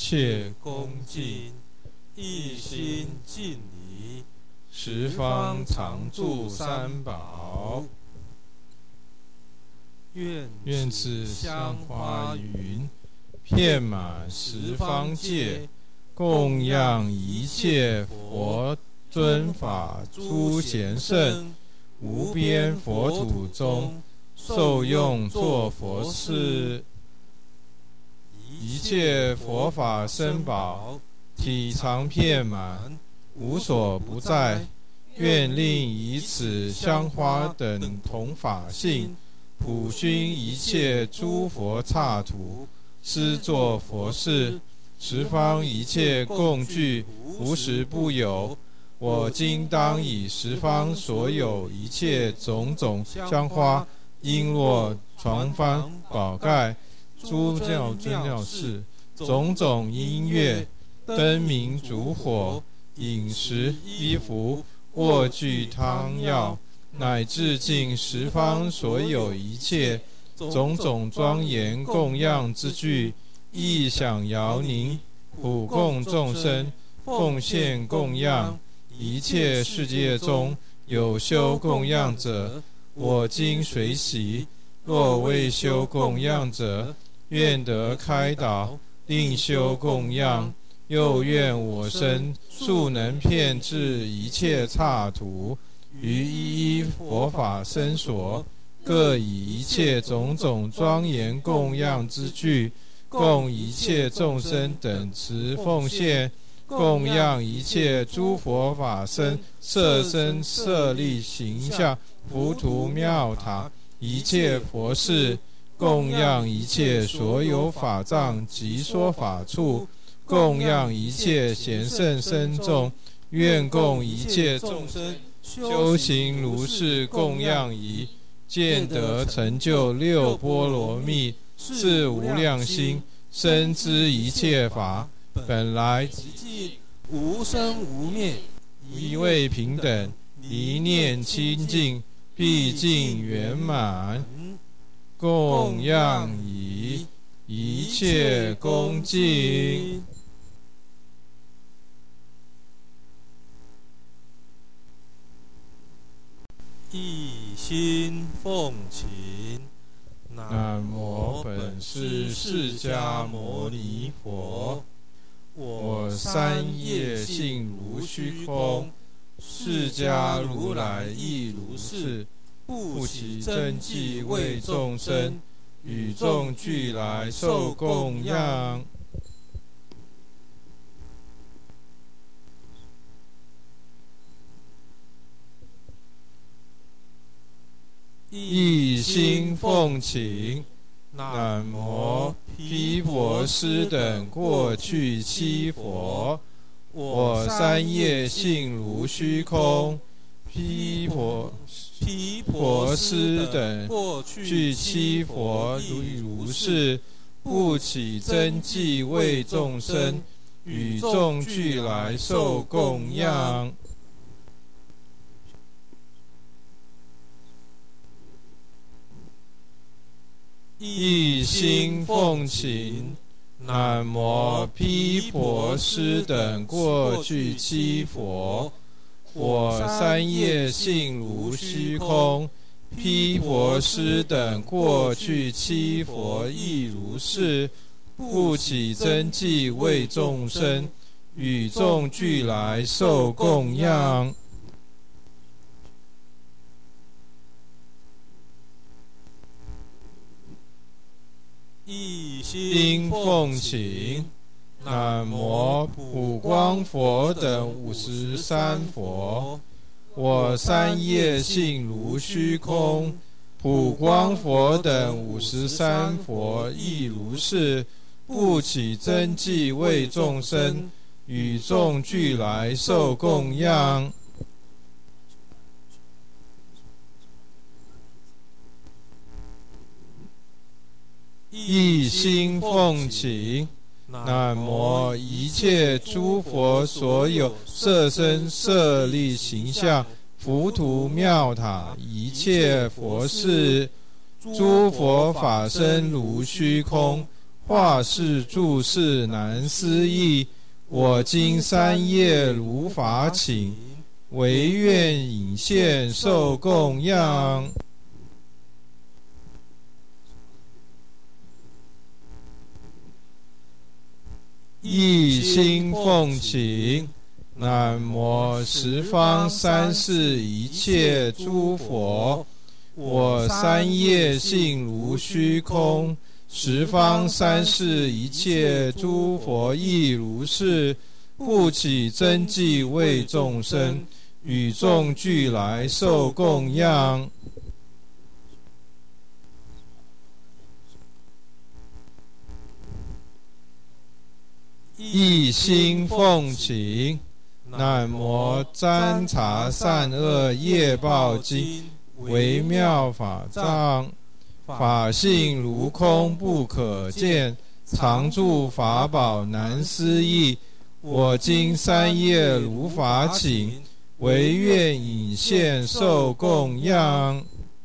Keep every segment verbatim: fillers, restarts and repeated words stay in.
切恭敬，一心尽礼，十方常住三宝。愿此香花云遍满十方界，供养一切佛尊法诸贤圣，无边佛土中受用作佛事。一切佛法僧宝，体常遍满，无所不在。愿令以此香花等同法性，普熏一切诸佛刹土，施作佛事。十方一切共具，无时不有。我今当以十方所有一切种种香花、璎珞、床幡、宝盖、诸教尊教士、种种音乐、灯明烛火、饮食衣服、卧具汤药，乃至尽十方所有一切种种庄严供养之具，意想摇铃，普供众生，奉献供养。一切世界中有修供养者，我今随喜；若未修供养者，愿得开导，令修供养。又愿我身速能遍至一切刹土，于一一佛法僧所，各以一切种种庄严供养之具，供一切众生等持奉献，供养一切诸佛法僧设身设立形象浮屠庙塔，一切佛事，供养一切所有法藏及说法处，供养一切贤圣僧众，愿供一切众生修行如是供养仪，见得成就六波罗蜜，是无量心，深知一切法本来即寂，无生无灭，一味平等，一念清净，毕竟圆满。供养仪，一切恭敬。一心奉请。南无本师释迦牟尼佛。我三业性如虚空，释迦如来亦如是，不起真迹为众生，与众俱来受供养。一心奉请。南无毗婆尸等过去七佛。我三业性如虚空，毗婆毗婆尸等过去七佛亦如是，不起真迹为众生，与众俱来受供养。一心奉请。南无毗婆尸等过去七佛。我三业性如虚空，毗婆尸等过去七佛亦如是，不起真迹为众生，与众俱来受供养。一心奉请。南无普光佛等五十三佛。我三业性如虚空，普光佛等五十三佛亦如是，不起真迹为众生，与众俱来受供养。一心奉请。南无一切诸佛所有设身设立形象浮屠庙塔，一切佛事，诸佛法身如虚空， 画是注释难思议。我今三业如法请，唯愿引现受供养。一心奉请，南无十方三世一切诸佛。我三业性如虚空，十方三世一切诸佛亦如是，不起真迹为众生，与众俱来受供养。一心奉请，南无占察善恶业报经，微妙法藏，法性如空不可见，常住法宝难思议。我今三业如法请，唯愿引现受供养。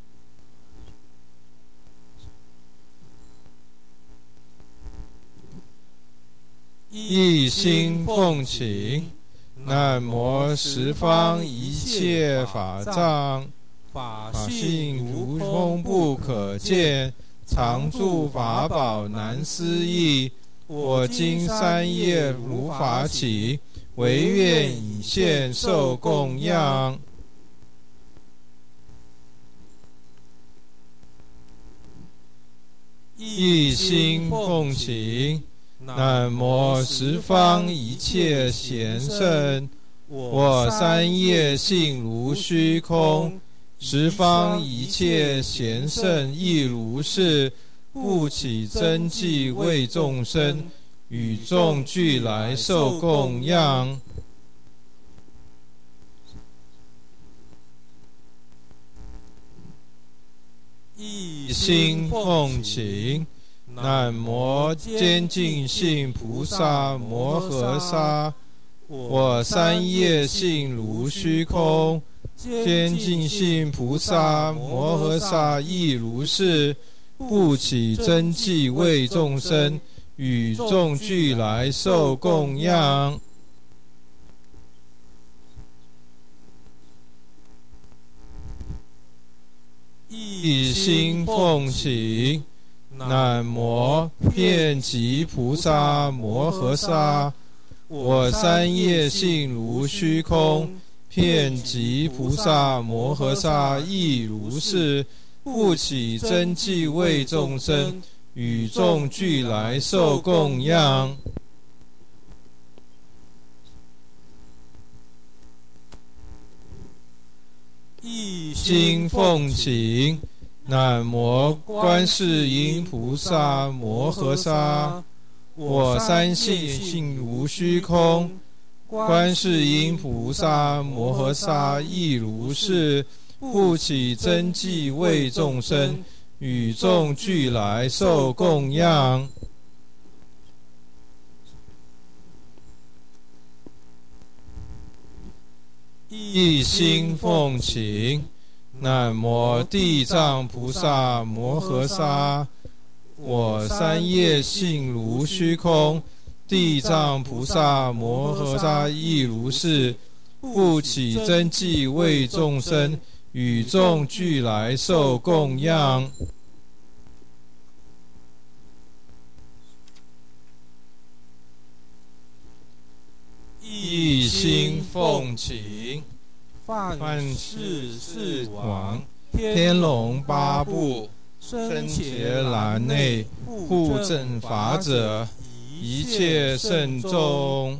一心奉请，南无十方一切法藏，法性如空不可见，常住法宝难思议。我今三业如法起，唯愿引现受供养。一心奉请，南无十方一切贤圣。我三业性如虚空，十方一切贤圣亦如是，不起真迹为众生，与众俱来受供养。一心奉请，南无坚净性菩萨摩诃萨。我三业性如虚空，坚净性菩萨摩诃萨亦如是，不起真迹为众生，与众俱来受供养。一心奉请，南无遍极菩萨摩诃萨。我三业性如虚空，遍极菩萨摩诃萨亦如是，不起真迹为众生，与众俱来受供养。一心奉请，南无观世音菩萨摩诃萨。我三性性如虚空，观世音菩萨摩诃萨亦如是，不起真迹为众生，与众俱来受供养。一心奉请，南无地藏菩萨摩诃萨。我三业性如虚空，地藏菩萨摩诃萨亦如是，不起真迹为众生，与众俱来受供养。一心奉请，犯世世王，天龙八部，僧伽蓝内，护正法者，一切圣众。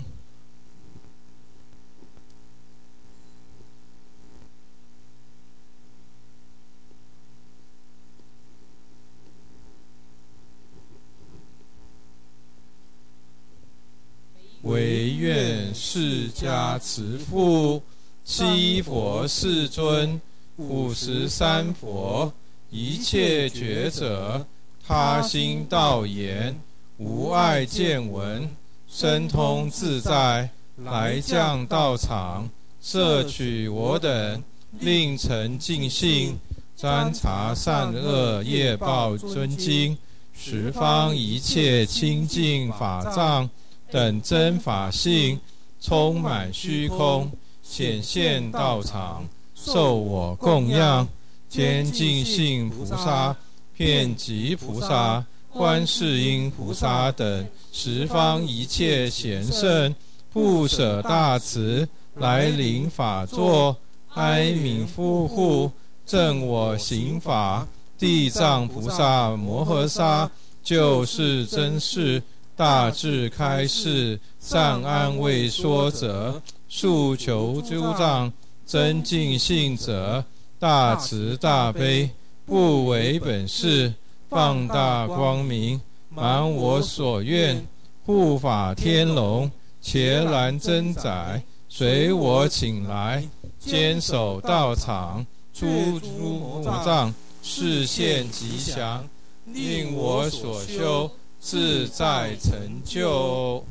唯愿释迦慈父，七佛世尊，五十三佛，一切觉者，他心道言，无碍见闻，深通自在，来降道场，摄取我等，令成净信，瞻察善恶业报尊经， 十方一切清净法藏等真法性，充满虚空，显现道场，受我供养。坚净性菩萨、遍寂菩萨、观世音菩萨等十方一切贤圣，不舍大慈，来临法座，哀悯护护，正我行法。地藏菩萨摩诃萨就是真事，大智开示，善安慰说者，诉求诸障，增进信者，大慈大悲，不为本事，放大光明，满我所愿，护法天龙，伽蓝真宰，随我请来，坚守道场，诸诸魔障，示现吉祥，令我所修自在成就。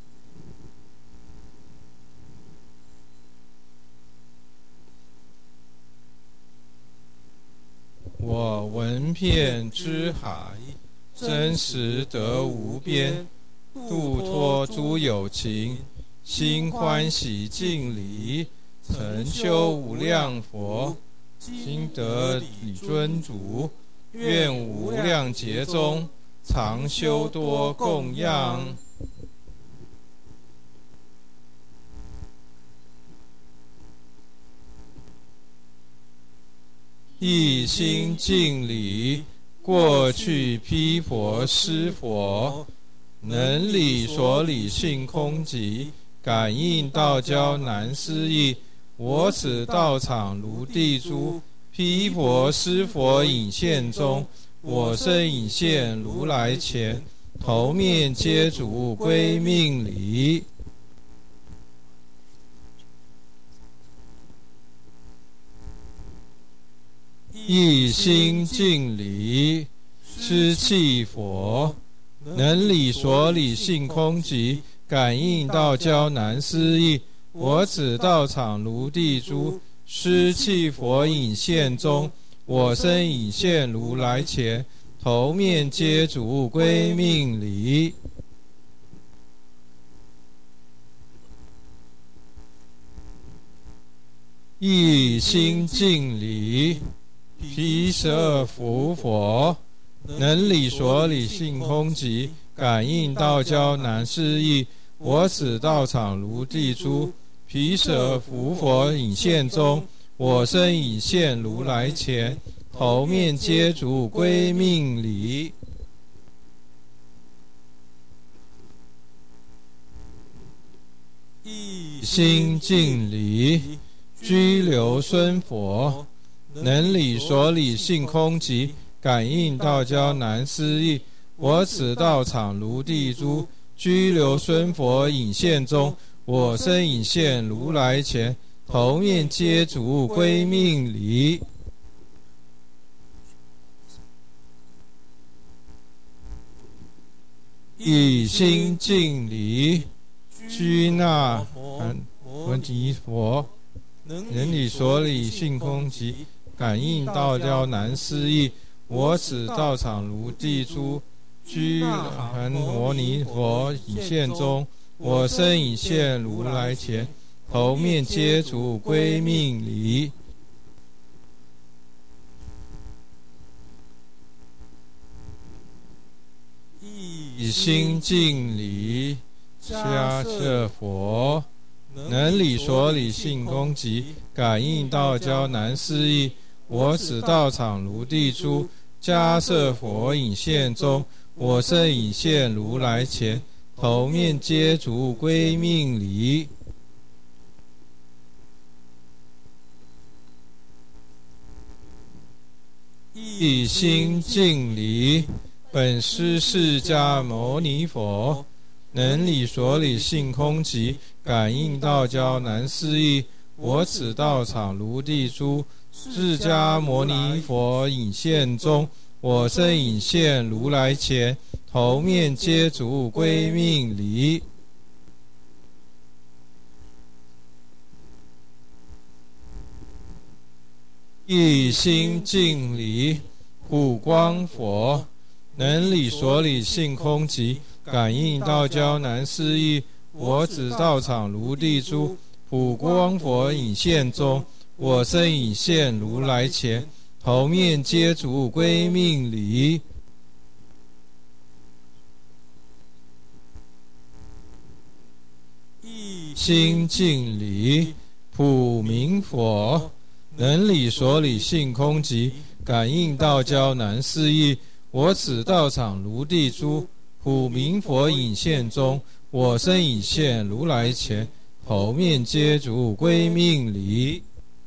我闻遍知海，真实得无边，度脱诸有情，心欢喜敬礼，成就无量佛，今得礼尊主，愿无量劫中，常修多供养。一心敬礼，过去披佛施佛，能理所理性空寂，感应道交难思议。我此道场如地珠，披佛施佛引现中，我身引现如来前，头面皆足归命礼。一心敬礼，施气佛，能理所理性空寂，感应道交难思议。我此道场如地珠，施气佛引现中，我身引现如来前，头面皆足归命礼。一心敬礼，毗舍浮佛，能理所理性空寂，感应道交难思议。我此道场如地珠，毗舍浮佛引现中，我身引现如来前，头面皆足归命礼。一心敬礼，居留孙佛，能理所理性空寂，感应道交难思议。我此道场如地珠，居留孙佛引现中，我身引现如来前，头面皆足归命礼。一心敬礼，居那摩尼佛，能理所理性空寂，感应道交难思议。我此道场如地珠，居那摩尼佛引现中，我身引现如来前，头面皆足归命礼。一心敬礼，迦摄佛，能理所理性空寂，感应道交难思议。我此道场如地珠，迦摄佛引现中，我身引现如来前，头面皆足归命礼。一心敬礼，本师释迦牟尼佛，能理所理性空寂，感应道交难思议。我此道场如地珠，释迦牟尼佛引现中，我身引现如来前，头面皆足归命礼。一心敬礼，普光佛， 能理所理性空寂，感应道交难思议。我指道场如地珠，普光佛引现中。我身引现如来前，头面皆足归命礼。心净理，普明佛，能理所理性空寂，感应道交难思议。我指道场如地珠，普明佛引现中。我身引现如来前，头面皆足归命礼。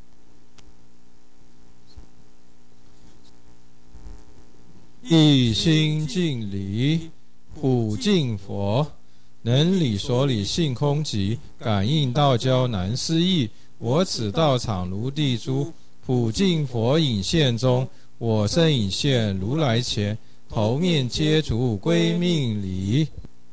一心净理，普净佛，能理所理性空寂，感应道交难思议。我指道场如地珠，普净佛引现中。我身引现如来前，头面皆足归命礼。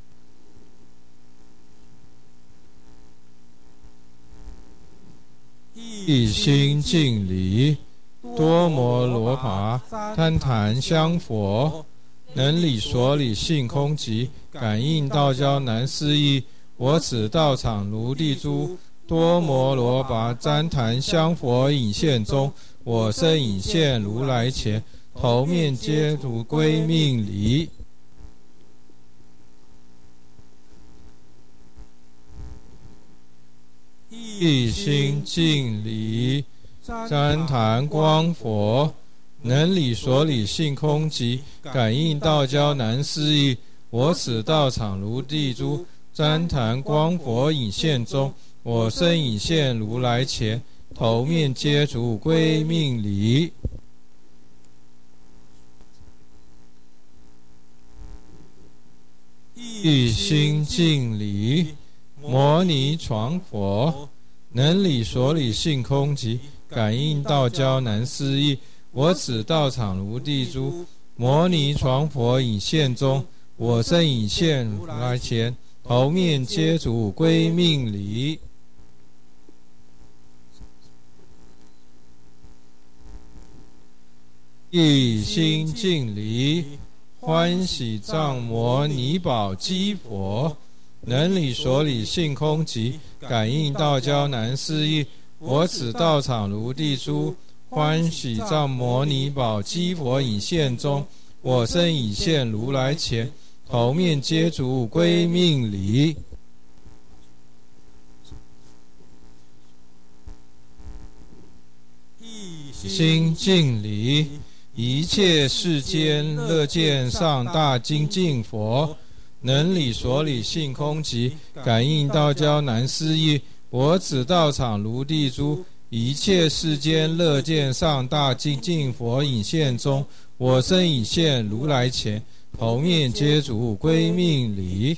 一心净理，多摩罗跋贪檀香佛，能理所理性空寂，感应道交难思议。我指道场如地珠，多摩罗跋旃檀香佛引现中。我身引现如来前，头面皆足归命礼。一心净理，旃檀光佛，能理所理性空寂，感应道交难思议。我指道场如地珠，旃檀光佛引现中。我身引现如来前，头面皆足归命礼。一心净理，摩尼床佛，能理所理性空寂，感应道交难思议。我指道场如地珠，摩尼床佛引现中。我身引现如来前，头面皆足归命礼。一心净理，欢喜藏摩尼宝积佛，能理所理性空寂，感应道交难思议。我指道场如地珠，欢喜藏摩尼宝积佛引现中。我身引现如来前，头面皆足归命礼。一心净理，一切世间乐见上大精进佛，能理所理性空寂，感应道交难思议。我指道场如地珠，一切世间乐见上大精进佛引现中。我身引现如来前，头面皆足归命礼。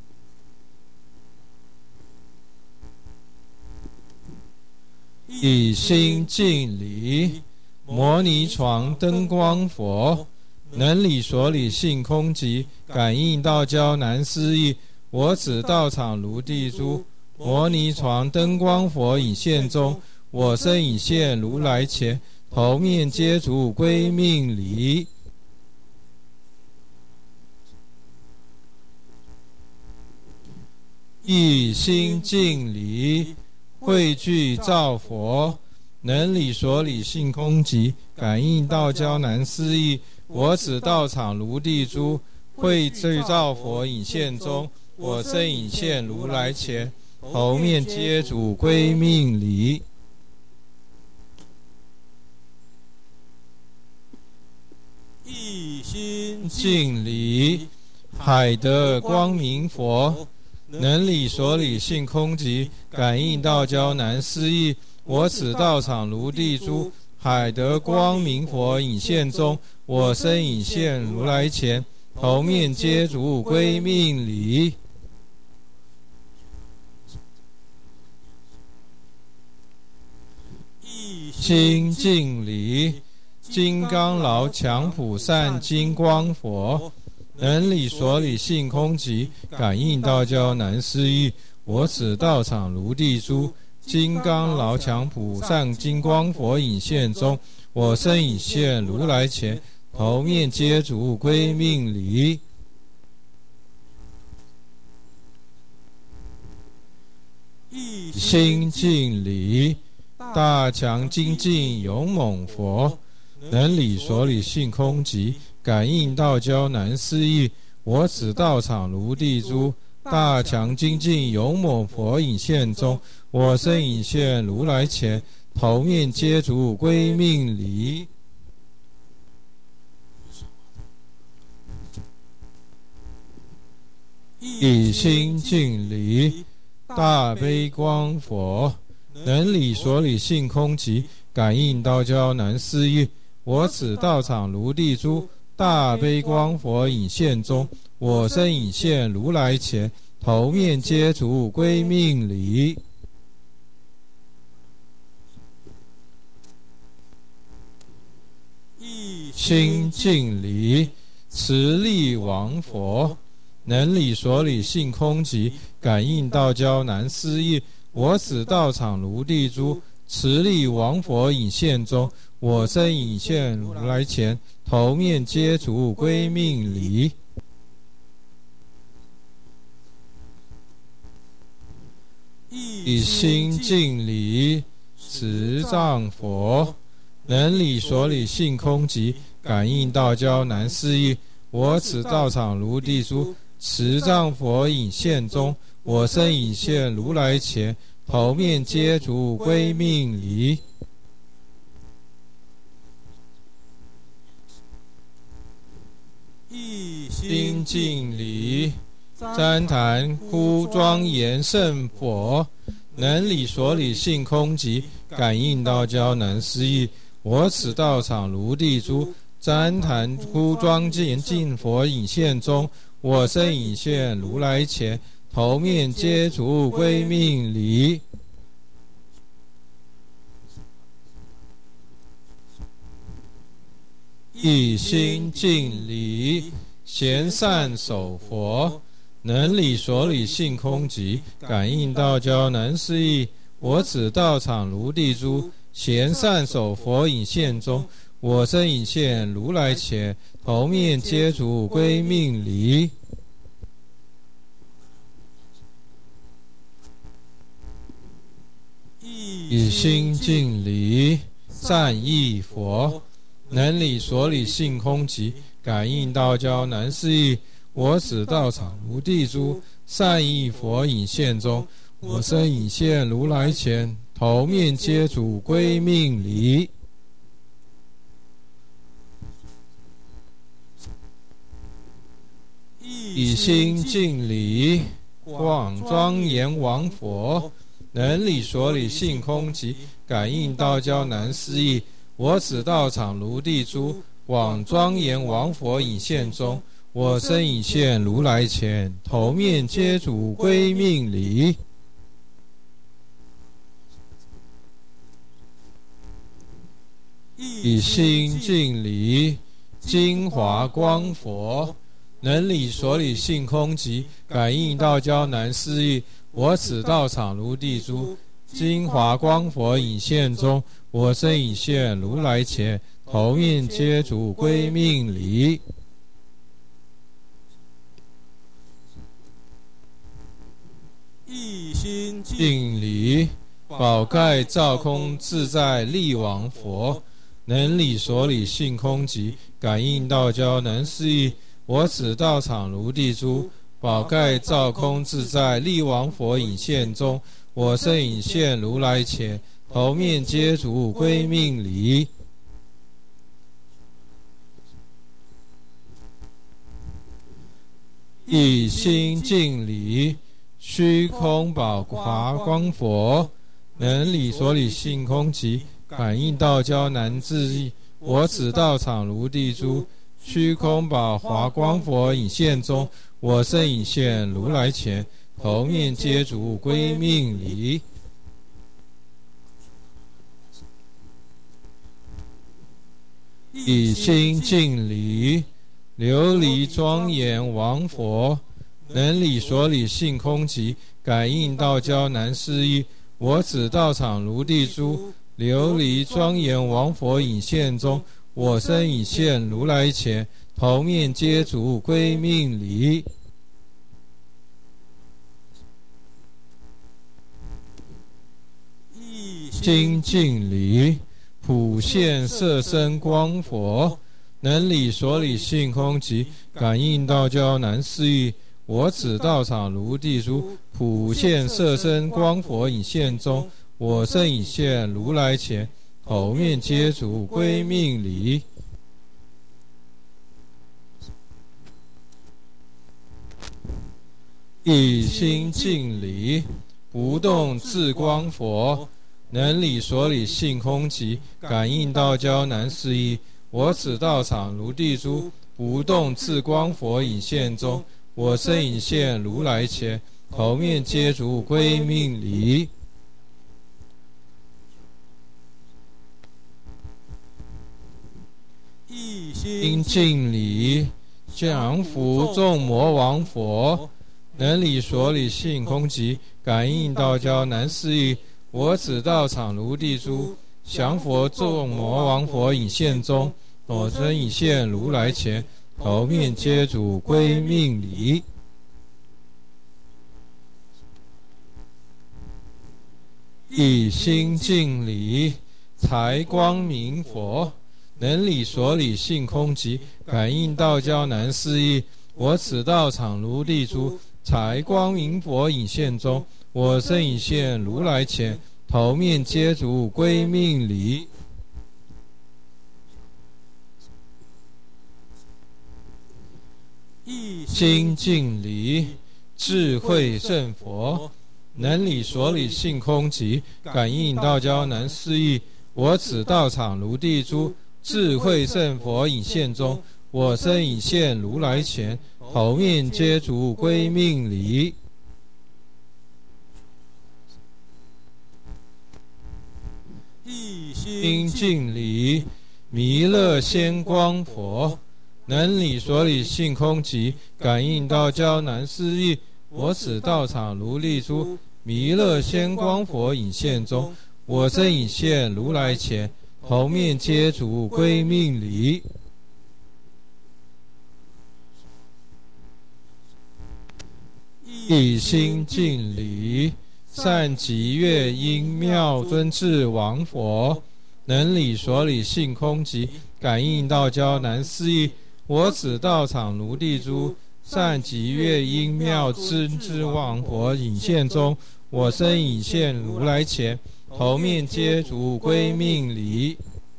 一心净理，摩尼床灯光佛，能理所理性空寂，感应道交难思议。我指道场如地珠，摩尼床灯光佛引现中。我身引现如来前，头面皆足归命礼。一心净理，汇聚造佛，能理所理性空寂，感应道交难思议。我指道场如地珠，汇聚造佛引现中。我身引现如来前，头面皆足归命礼。一心净理，海德光明佛，能理所理性空寂，感应道交难思议。我指道场如地珠，海德光明佛引现中。我身引现如来前，头面皆足归命礼。一心净理，金刚牢强普善金光佛，能理所理性空寂，感应道交难思议。我指道场如地珠，金刚牢强普善金光佛引现中。我身引现如来前， 头面接足归命礼。一心敬礼，大强精进勇猛佛，能理所理性空寂，感应道交难思议。我此道场如地珠，大强精进勇猛佛引现中，我身引现如来前，头面接足归命礼。一心敬礼，大悲光佛，能理所理性空寂，感应道交难思议。我此道场如地珠，大悲光佛引现中，我身引现如来前，头面接足归命礼。一心敬礼，持力王佛，能理所理性空寂，感应道交难思议。我此道场如地珠，持力王佛引现中，我身引现如来前，头面接足归命礼。一心敬礼，持藏佛，能理所理性空寂，感应道交难思议。我此道场如地珠，持藏佛引现中，我身引现如来前，头面接足归命礼。一心敬礼，旃檀呼庄严圣佛，能理所理性空寂，感应道交难思议。我此道场如地珠，旃檀呼庄严净佛引现中，我身引现如来前，头面接足归命礼。一心敬礼，贤善守佛，能理所理性空寂，感应道交难思议。我此道场如地珠，贤善守佛引现中，我身引现如来前，头面接足归命礼。一心敬礼，善意佛，能理所理性空寂，感应道交难思议。我此道场如地珠，善意佛引现中，我身引现如来前，头面接足归命礼。一心敬礼，广庄严王佛，能理所理性空寂，感应道交难思议。我此道场如地珠，广庄严王佛引现中，我身引现如来前，头面接足归命礼。一心敬礼，金华光佛，能理所理性空寂，感应道交难思议。我此道场如地珠，金华光佛引现中，我身引现如来前，头面接足归命礼。一心敬礼，宝盖照空自在力王佛，能理所理性空寂，感应道交难思议。我此道场如地珠，宝盖照空自在力王佛引现中，我身引现如来前，头面接足归命礼。一心敬礼，虚空宝华光佛，能理所理性空寂，感应道交难自议。我此道场如地珠，虚空宝华光佛引现中，我身引现如来前，头面接足归命礼。一心敬礼，琉璃庄严王佛，能理所理性空寂，感应道交难思议。我此道场如地珠，琉璃庄严王佛引现中， 我身已现如来前，头面接足归命礼。精进礼，普现色身光佛，能理所理性空寂，感应道交难思议。我此道场如地珠，普现色身光佛影现中，我身已现如来前，头面接足归命礼。一心净礼，不动自光佛，能理所理性空寂，感应道交难思议。我此道场如地珠，不动自光佛影现中，我身影现如来前，头面接足归命礼。一心净礼，降伏众魔王佛，能理所理性空寂，感应道交难思议。我此道场如地珠，降佛众魔王佛影现中，我身影现如来前，头面接足归命礼。一心净礼，财光明佛，能理所理性空寂，感应道交难思议。我此道场如地珠，财光明佛影现中，我身影现如来前，头面接足归命礼。一心净礼，智慧胜佛，能理所理性空寂，感应道交难思议。我此道场如地珠，智慧胜佛影现中，我身影现如来前，头面接足归命礼。一心净礼，弥勒仙光佛，能理所理性空寂，感应道交难思议。我此道场如地珠，弥勒仙光佛影现中，我身影现如来前，头面接足归命礼。一心净礼，善极乐音妙尊智王佛，能理所理性空寂，感应道交难思议。我此道场如地珠，善极乐音妙尊智王佛影现中，我身影现如来前，头面接足归命礼。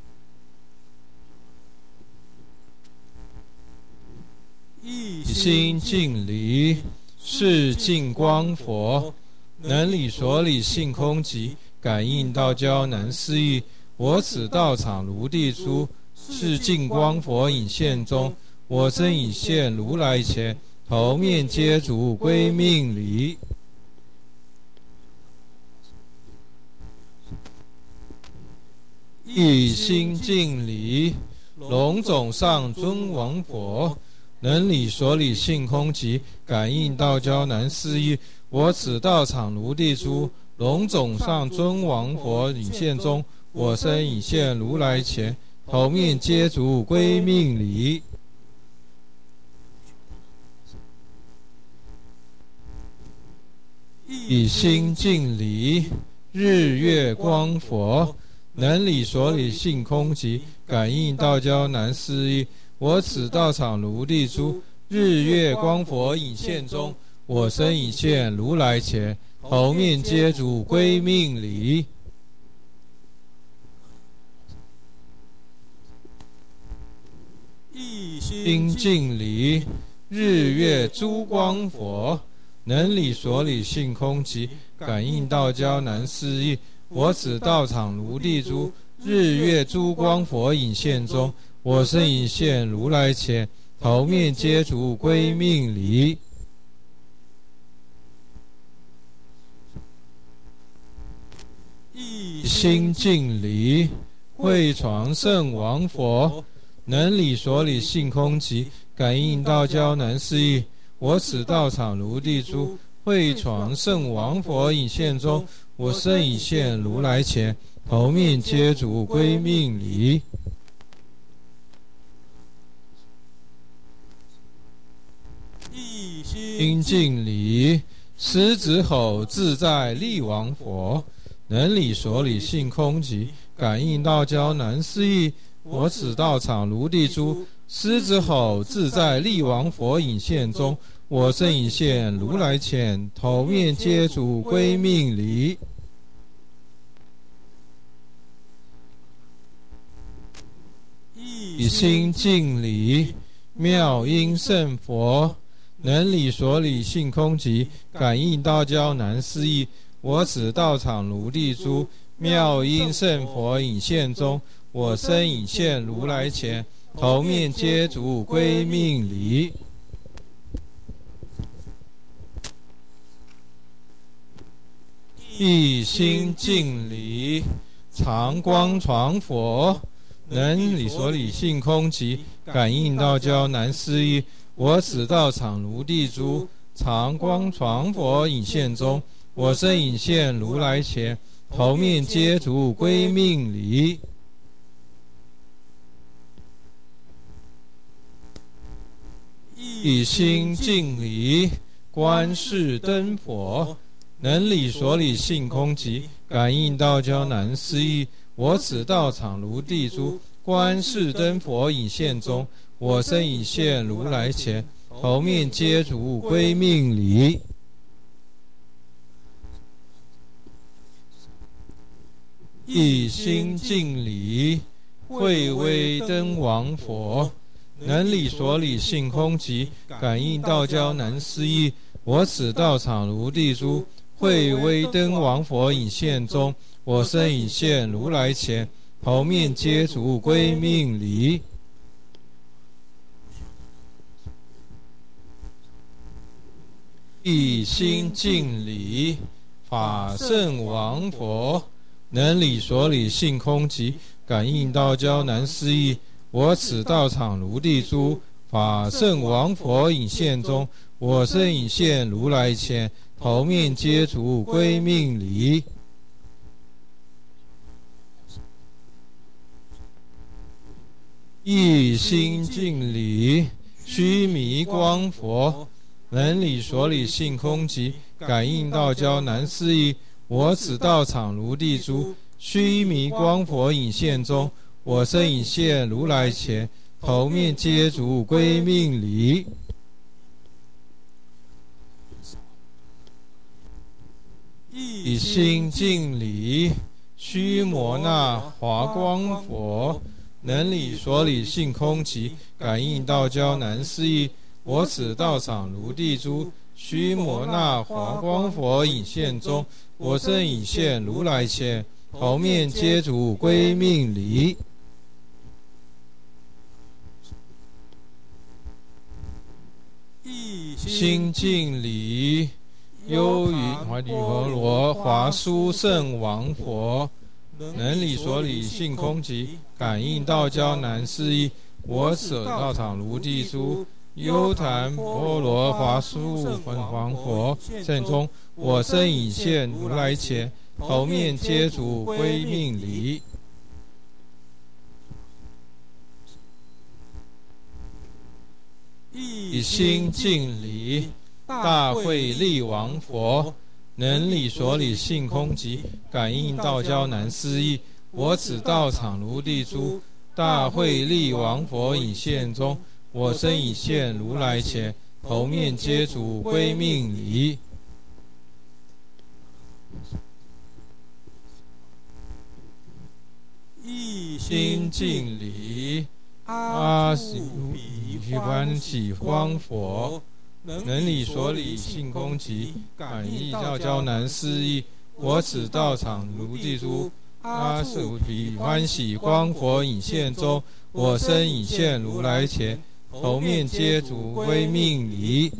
一心净礼，是净光佛，能理所理性空寂，感应道交难思议。我此道场如地珠，是净光佛影现中，我身影现如来前，头面接足归命礼。一心净礼，龙种上尊王佛，能理所理性空寂，感应道交难思议。我此道场如地珠，龙种上尊王佛影现中，我身影现如来前，头面接足归命礼。一心净礼，日月光佛，能理所理性空寂，感应道交难思议。我此道场如地珠，日月光佛影现中，我身影现如来前，头面接足归命礼。一心净礼，日月珠光佛，能理所理性空寂，感应道交难思议。我此道场如地珠，日月珠光佛影现中，我身影现如来前，头面接足归命礼。一心净礼，慧床圣王佛，能理所理性空寂，感应道交难思议。我此道场如地珠，慧床圣王佛影现中，我身影现如来前，头面接足归命礼。 心敬礼，狮子吼自在力王佛，能理所理性空寂，感应道交难思议。我此道场如地珠，狮子吼自在力王佛引现中，我身引现如来前，头面接主归命礼。以心敬礼，妙音胜佛，能理所理性空寂，感应道交难思议。我此道场如地珠，妙音胜佛引现中，我身引现如来前，头面接主归命礼。一心敬礼，常光传佛，能理所理性空寂，感应道交难思议。我此道场如地珠，常光传佛引现中，我身引现如来前，头面接主归命礼。一心敬礼，观世灯佛，能理所理性空寂，感应道交难思议。我此道场如地珠，观世灯佛引现中，我身引现如来前，头面接主归命礼。一心敬礼，慧威灯王佛，能理所理性空寂，感应道交难思议。我此道场如地珠，慧威灯王佛引现中，我身引现如来前，头面接主归命礼。一心敬礼，法圣王佛，能理所理性空寂，感应道交难思议。我此道场如地珠，法圣王佛引现中，我身引现如来前，头面接主归命礼。一心敬礼，须弥光佛，能理所理性空寂，感应道交难思议。我此道场如地珠，须弥光佛引现中，我身引现如来前，头面接主归命礼。一心敬礼，须摩那华光佛，能理所理性空寂，感应道交难思议。我此道场如地珠，须摩那华光佛引现中，我身引现如来前，头面接主归命礼。心敬礼，幽云怀底佛罗华殊胜王佛，能理所理性空寂，感应道交难思议。我此道场如地珠，幽檀波罗华殊王佛正中，我身引现如来前，头面接主归命礼。一心敬礼，大慧力王佛，能理所理性空寂，感应道交难思议。我此道场如地珠，大慧力王佛引现中，我身引现如来前，头面接主归命礼。一心敬礼，阿悉比欢喜光佛，能理所理性空寂，感应道交难思议。我此道场如地珠，阿悉比欢喜光佛引现中，我身引现如来前，头面接主归命礼。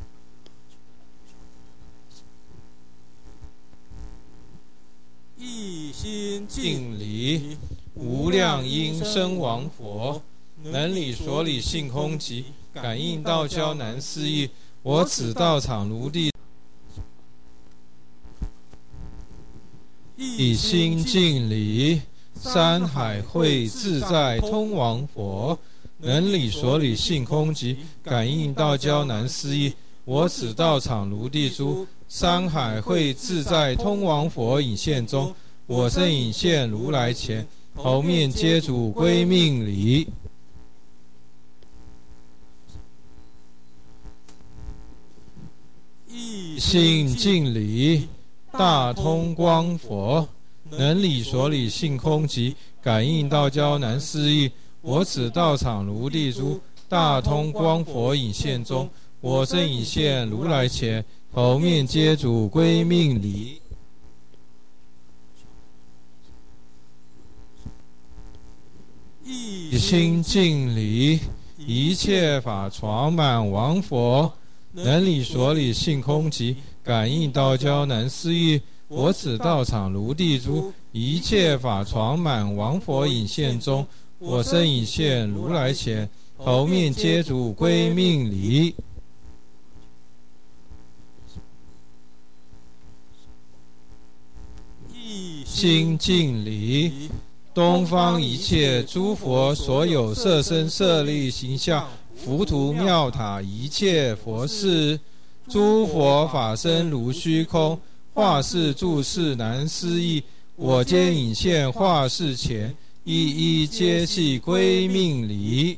一心敬礼，无量音声王佛，能理所理性空寂，感应道交难思议。我此道场如地，一心敬礼，山海会自在通王佛，能理所理性空寂，感应道交难思议。 我此道场如地珠，山海会自在通往佛引现中。我身引现如来前，头面接主归命礼。一心敬礼，大通光佛，能理所理性空寂，感应道交难思议。我此道场如地珠，大通光佛引现中。我身引现如来前，头面接主归命礼。一心敬礼，一切法床满王佛，能理所理性空寂，感应道交难思议。我此道场如地珠，一切法床满王佛引现中。我身引现如来前，头面接主归命礼。一心敬礼，东方一切诸佛所有色身舍利形象，浮屠妙塔一切佛事，诸佛法身如虚空，化世住世难思议。我皆引现化世前，一一皆系归命礼。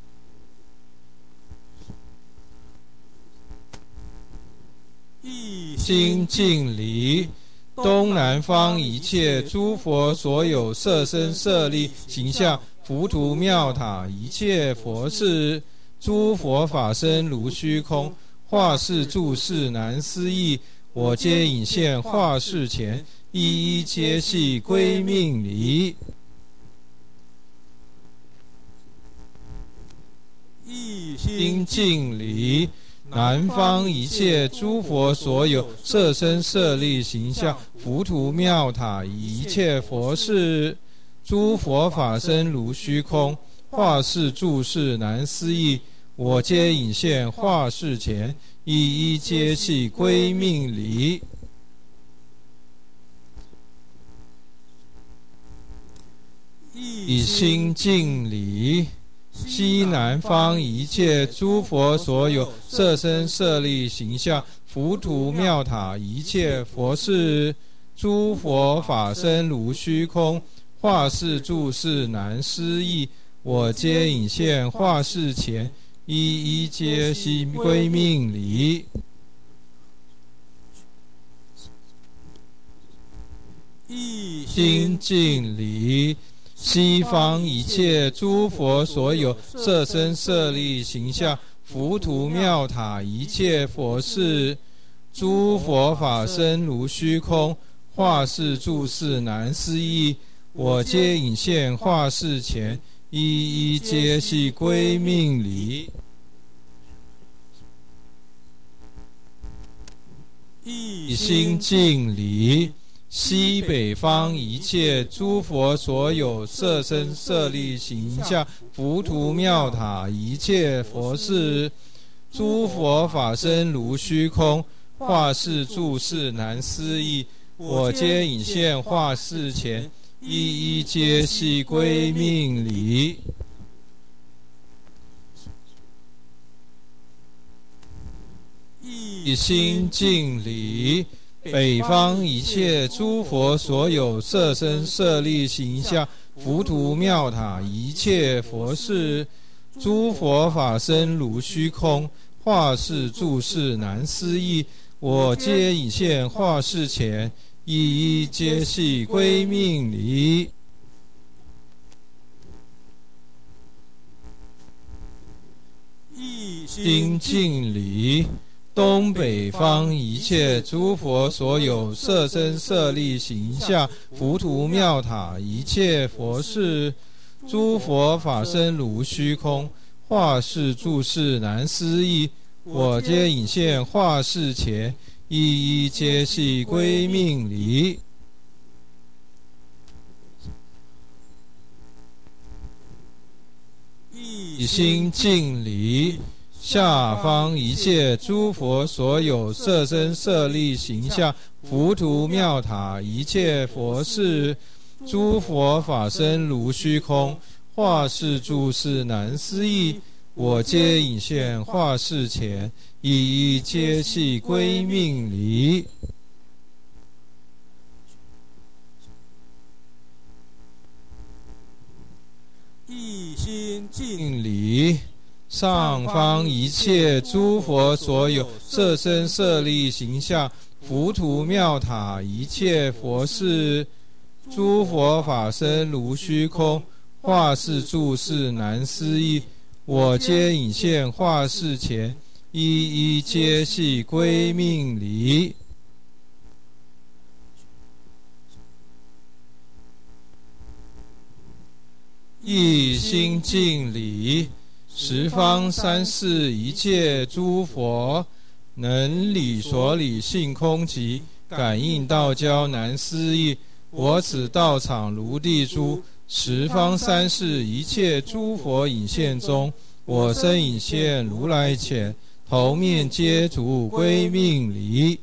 一心敬礼，东南方一切诸佛所有色身舍利形象，浮屠妙塔一切佛事，诸佛法身如虚空，化世住世难思议。我皆引现化世前，一一皆系归命礼。一心敬礼，南方一切诸佛所有色身舍利形象，浮屠妙塔一切佛事，诸佛法身如虚空，化世住世难思议。我皆引现化世前，一一皆系归命礼。一心敬礼，西南方一切诸佛所有色身舍利形象，浮屠妙塔一切佛事，诸佛法身如虚空，化世住世难思议。我皆引现化世前，一一皆系归命礼。一心敬礼，西方一切诸佛所有色身舍利形象，浮屠妙塔一切佛事，诸佛法身如虚空，化世住世难思议。我皆引现化世前，一一皆系归命礼。一心敬礼，西北方一切诸佛所有色身舍利形象，浮屠妙塔一切佛事，诸佛法身如虚空，化世住世难思议。我皆引现化世前，一一皆系归命礼。一心敬礼，北方一切诸佛所有色身舍利形象，浮屠妙塔一切佛事，诸佛法身如虚空，化世住世难思议。我皆引现化世前，一一皆系归命礼。一心敬礼，东北方一切诸佛所有色身舍利形象，浮屠妙塔一切佛事，诸佛法身如虚空，化世住世难思议。我皆引现化世前，一一皆系归命礼。一心敬礼，下方一切诸佛所有色身舍利形象，浮屠妙塔一切佛事，诸佛法身如虚空，化世住世难思议。 我皆引现化世前，一一皆系归命理。 一心尽理，上方一切诸佛所有色身舍利形象，浮屠妙塔一切佛事，诸佛法身如虚空，化世住世难思议。我皆引现化世前，一一皆系归命理。一心尽理，十方三世一切诸佛，能理所理性空寂，感应道交难思议。我此道场如地珠，十方三世一切诸佛引现中，我身引现如来前，头面皆足归命理。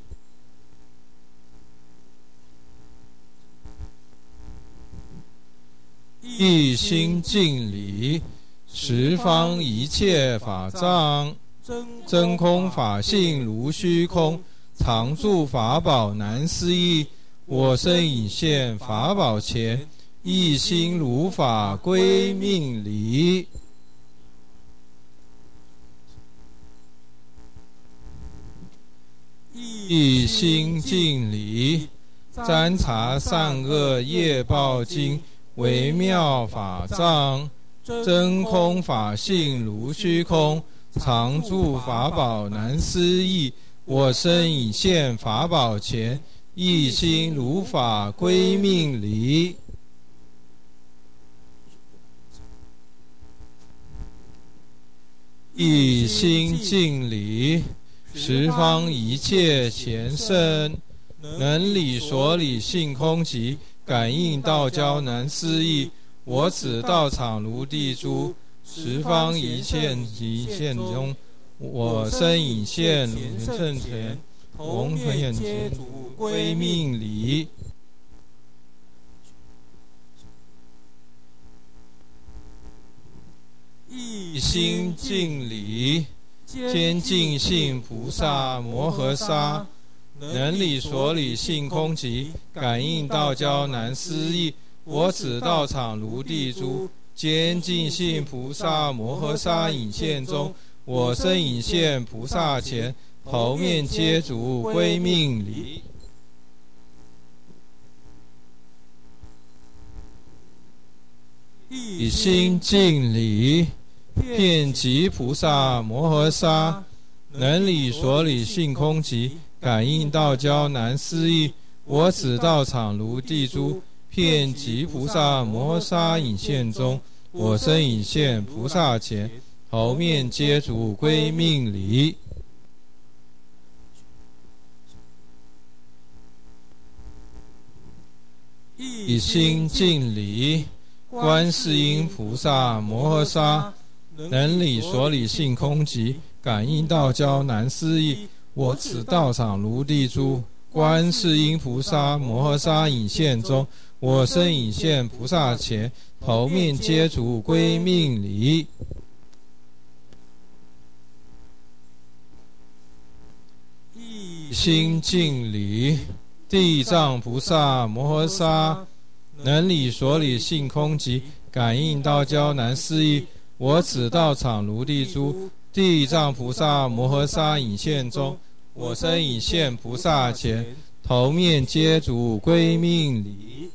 一心尽理，十方一切法藏，真空法性如虚空，常住法宝难思议。我身引现法宝前，一心如法归命理。一心尽理，瞻察善恶业报经，微妙法藏，真空法性如虚空，常住法宝难思议。我身引现法宝前，一心如法归命理。一心尽理，十方一切贤圣，能理所理性空寂，感应道交难思议。我此道场如地珠，十方一切一现中，我身引现如正前，同面皆足归命理。一心尽理，兼净性菩萨摩诃萨，能理所理性空寂，感应道交难思议。我此道场如地珠，兼净性菩萨摩诃萨引现中，我身引现菩萨前，头面皆足归命理。一心尽理，遍及菩萨摩诃萨，能理所理性空寂，感应道交难思议。我此道场如地珠，遍及菩萨摩诃萨引现中，我身引现菩萨前，头面皆足归命理。一心尽理，观世音菩萨摩诃萨，能理所理性空寂，感应道交难思议。我此道场如地珠，观世音菩萨摩诃萨引现中，我身引现菩萨前，头面皆足归命理。一心尽理，地藏菩萨摩诃萨，能理所理性空寂，感应道交难思议。我此道场如地珠，地藏菩萨摩诃萨引现中，我身引现菩萨前，头面皆足归命理。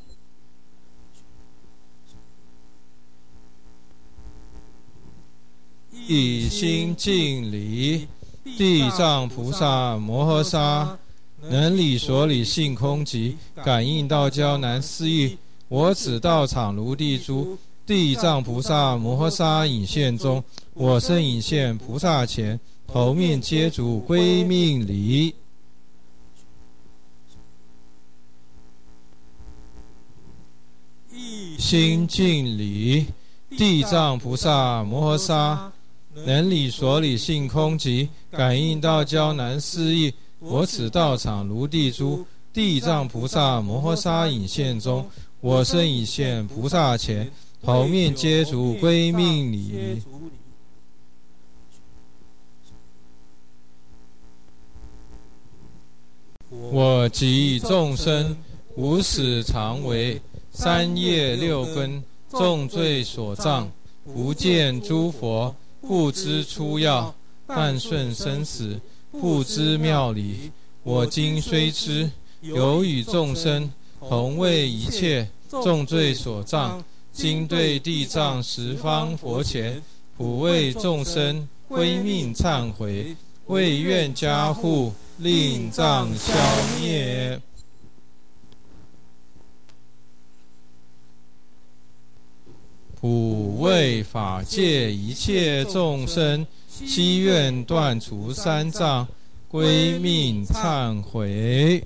一心尽理，地藏菩萨摩诃萨，能理所理性空寂，感应道交难思议。我此道场如地珠，地藏菩萨摩诃萨引现中，我身引现菩萨前，头面皆足归命理。一心尽理，地藏菩萨摩诃萨，能理所理性空寂，感应道交难思议。我此道场如地珠，地藏菩萨摩诃萨引现中，我身引现菩萨前，头面皆足归命理。 我即以众生无始常为三业六根重罪所障，不见诸佛，不知出药，但顺生死，不知妙理。我今虽知，有与众生同为一切重罪所障，今对地藏十方佛前，普为众生归命忏悔，为愿加护，令障消灭。普为法界一切众生，悉愿断除三障，归命忏悔。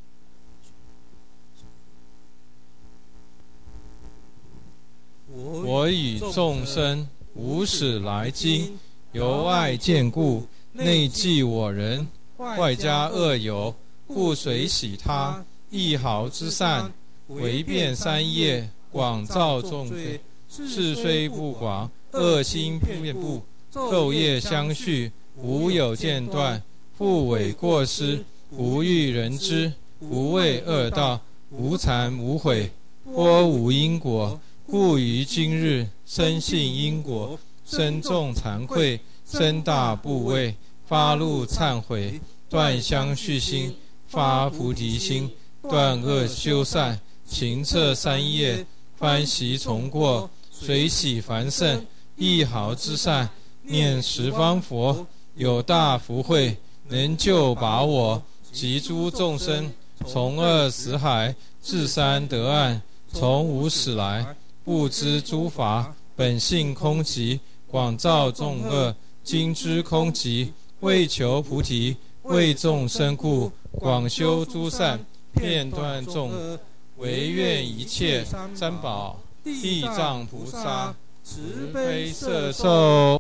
我与众生无始来经，由爱见故，内忌我人，外加恶友，不随喜他，一毫之善，唯遍三业，广造众罪。是虽不广，恶心遍布，昼夜相续，无有间断，不违过失，不欲人知，不畏恶道，无惭无悔，波无因果。故于今日深信因果，深重惭愧，深大怖畏，发怒忏悔，断相续心，发菩提心，断恶修善，行彻三业，欢喜从过，随喜凡圣，一毫之善，念十方佛，有大福慧，能救拔我及诸众生，从二死海至三得岸，从无始来，不知诸法本性空寂，广造众恶，今知空寂，为求菩提，为众生故，广修诸善，遍断众恶，唯愿一切三宝地藏菩萨慈悲摄受。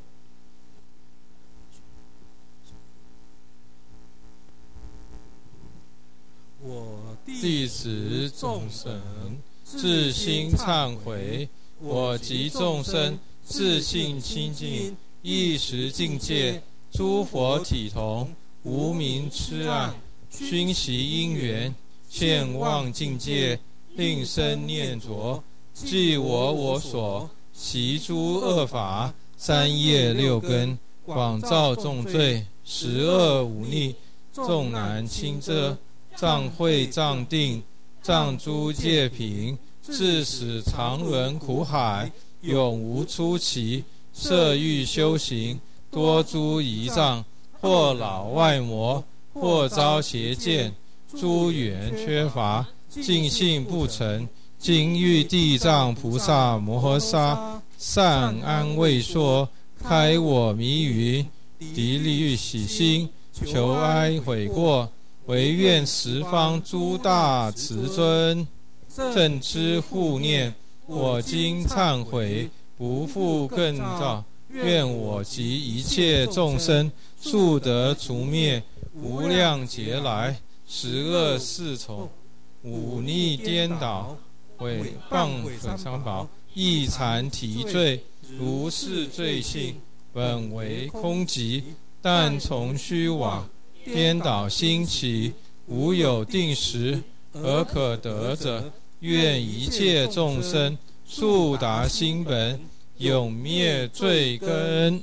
我弟子众生自心忏悔，我及众生自性清净，一时境界，诸佛体同，无明痴暗，熏习因缘，现妄境界，令生念着，即我我所习诸恶法，三业六根，广造众罪，十恶五逆，众难轻遮，障慧障定，障诸戒品，致使常轮苦海，永无出期。色欲修行，多诸疑障，或老外魔，或遭邪见，诸缘缺乏，尽性不成。今欲地藏菩萨摩诃萨善安慰说，开我迷云，涤虑喜心，求哀悔过，唯愿十方诸大慈尊正知护念，我今忏悔，不复更造。愿我及一切众生速得除灭无量劫来十恶四丑，忤逆颠倒，毁谤损三宝，一残提罪，如是罪性，本为空寂，但从虚妄颠倒兴起，无有定时，而可得者。愿一切众生速达心本，永灭罪根。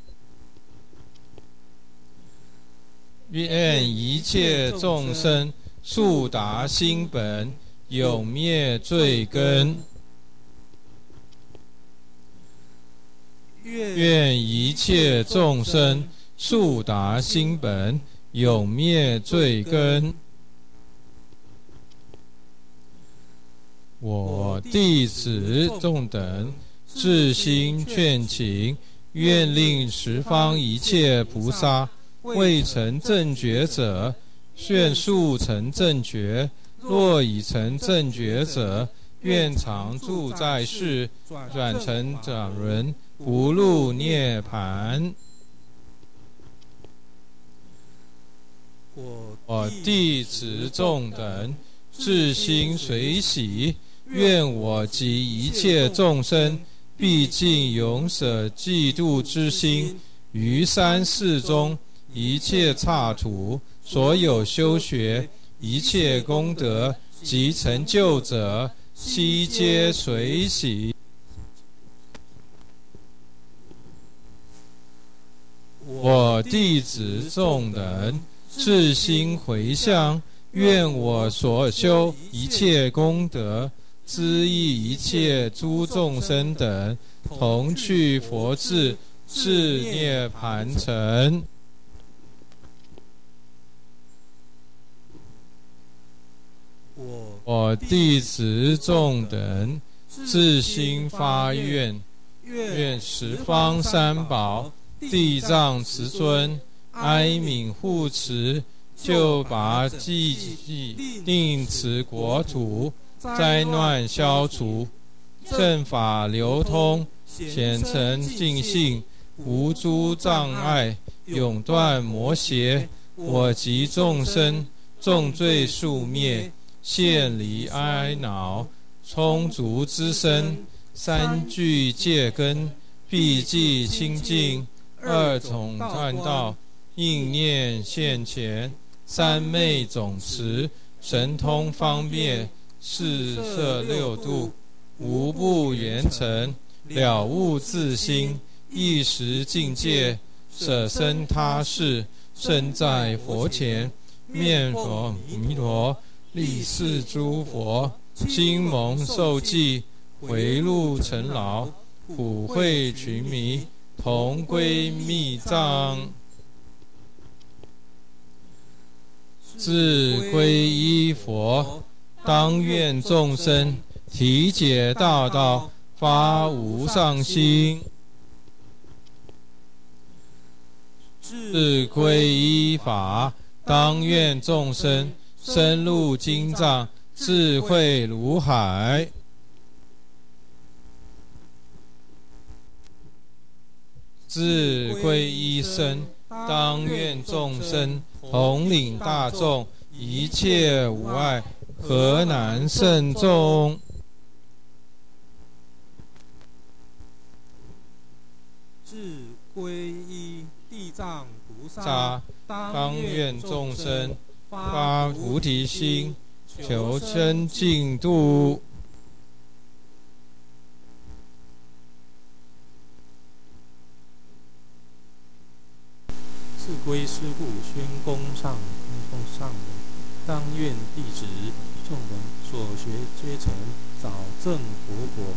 愿一切众生速达心本，永灭罪根。愿一切众生速达心本，永灭罪根。我弟子众等至心劝请，愿令十方一切菩萨未成正觉者，炫速成正觉；若已成正觉者，愿常住在世，转成转轮，不入涅盘。我弟子众等至心随喜，愿我及一切众生毕竟永舍嫉妒之心，于三世中一切刹土，所有修学一切功德及成就者，悉皆随喜。我弟子众等至心回向，愿我所修一切功德，资益一切诸众生等，同去佛智，至涅盘城。我弟子众等至心发愿，愿十方三宝、地藏慈尊哀悯护持，救拔济济定持国土，灾难消除，正法流通，显成净性，无诸障碍，永断魔邪。我及众生重罪速灭，现离哀恼，充足之身，三具戒根，必济清净，二种断道，应念现前，三昧总持，神通方便，四摄六度，无不圆成，了悟自心，一时境界，舍身他事，身在佛前，面佛弥陀，历世诸佛，亲蒙受记，回路尘劳，普惠群迷，同归密藏。自皈依佛，当愿众生体解大道，发无上心。自皈依法，当愿众生深入经藏，智慧如海。自皈依僧，当愿众生统领大众，一切无碍，何难胜众？ 自皈依地藏菩萨，当愿众生发菩提心，求生净土。 是归师父宣功上功上人，当愿弟子众人所学皆成，早证佛果。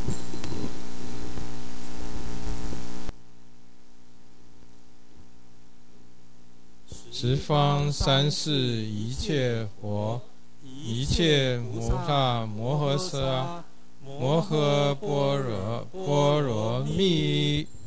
十方三世一切佛，一切摩诃摩诃萨，摩诃般若波罗蜜。